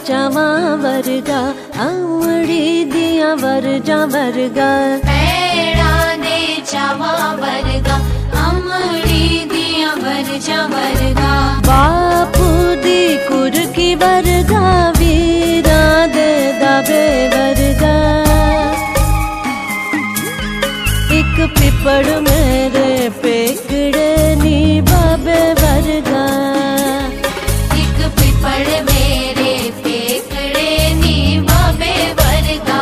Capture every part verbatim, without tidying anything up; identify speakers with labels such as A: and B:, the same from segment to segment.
A: चावां वर्गा, अमड़ी दियां वर्जां वर्गा।
B: पैड़ां दे चावां वर्गा, अमड़ी दियां वर्जां वर्गा।
A: बापू दी कुरकी वर्गा, वीरां दे दाबे वर्गा। एक पिपड़ मेरे पेकड़े नी बाबे वर्गा।
B: एक पिपड़ मेरे पेकड़े नी बाबे वर्गा।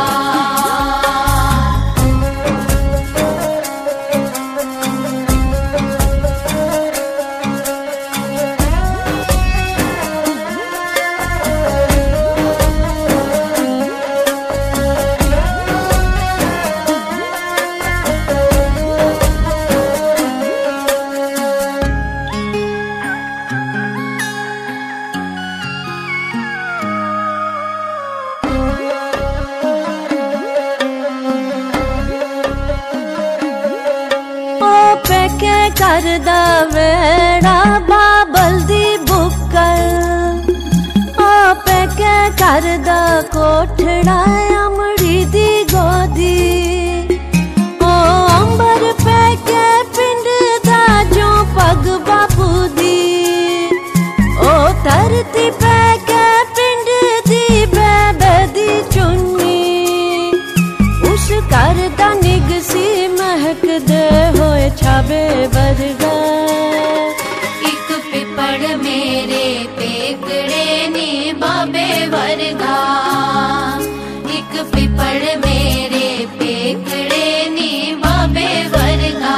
A: करदा वेड़ा बाबल दी बुक्कर, ओ पैके करदा कोठड़ा अमड़ी दी गोदी। ओ अंबर पैके पिंड दा जो पग बापू दी। ओ धरती पैके पिंड दी बेबे दी चुन्नी। उस करदा निगसी महक दे होए छाबे वर्गा।
B: एक पिपड़ मेरे पेकड़े नी बाबे वर्गा। एक पिपड़ मेरे पेकड़े नी बाबे वर्गा।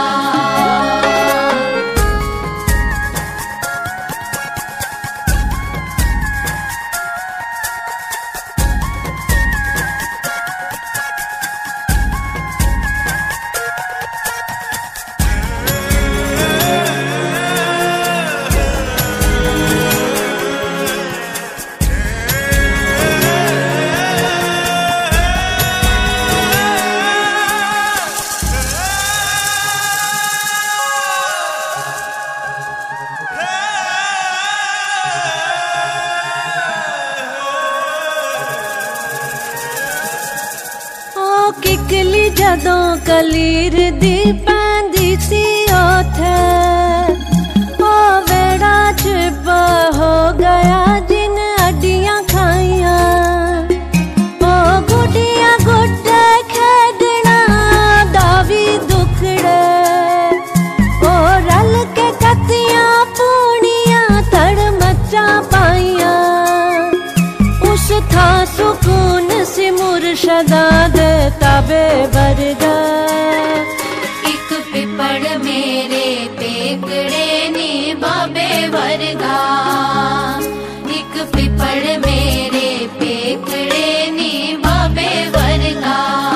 A: किकली जदों कलीर दी पैंदी सी ओथे। ओ वेड़ा चिब्बा हो गया जिन अड्डियां खाइयां। ओ गुड्डियां गुड्डे खेडना दावी दुखड़े। ओ रल के कत्तियां पूनियां थड़ मच्चा पाइयां। उस था सुकून सी मुर्शदा दे ताबे वर्गा।
B: एक पिपड़ मेरे पेकड़े नी बाबे वर्गा। एक पिपड़ मेरे पेकड़े नी बाबे वर्गा।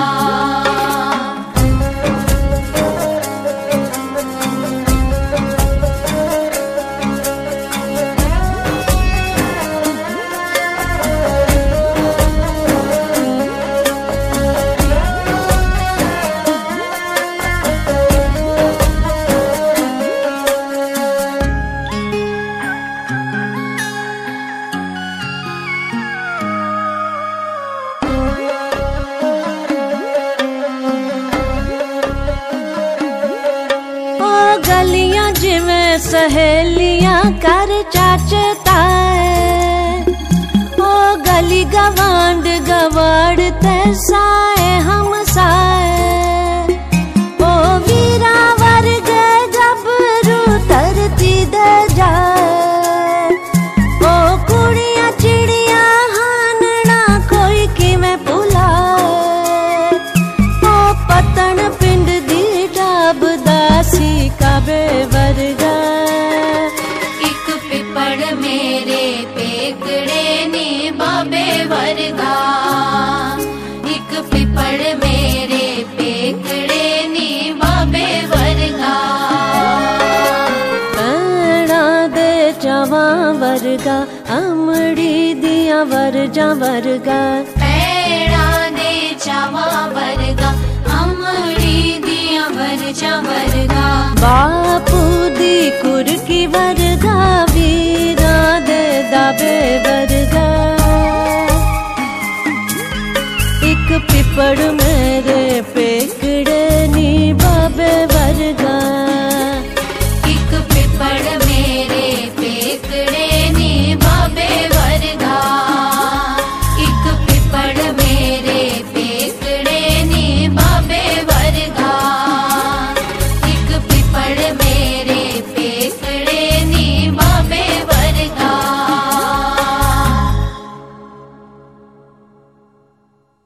A: गलियां जिवें सहेलियां कर चाचे ताए। ओ गली गवांड गवाड़ ते साए हम साए। ओ वीरा वर्गे गबरू धरती दे जाए। ओ कुड़ियां चिड़ियां हानना कोई किवें भुलाए। ओ पतन पिंड दी डाब दासी काबे वर्गा।
B: एक पिपड़ मेरे पेकड़े नी बाबे वर्गा। एक पिपड़ मेरे पेकड़े नी बाबे वर्गा।
A: पैड़ां दे चावां वर्गा, अमड़ी दियां वर्जां वर्गा।
B: पैड़ां दे चावां वर्गा, अमड़ी दियां वर्जां वर्गा।
A: बाप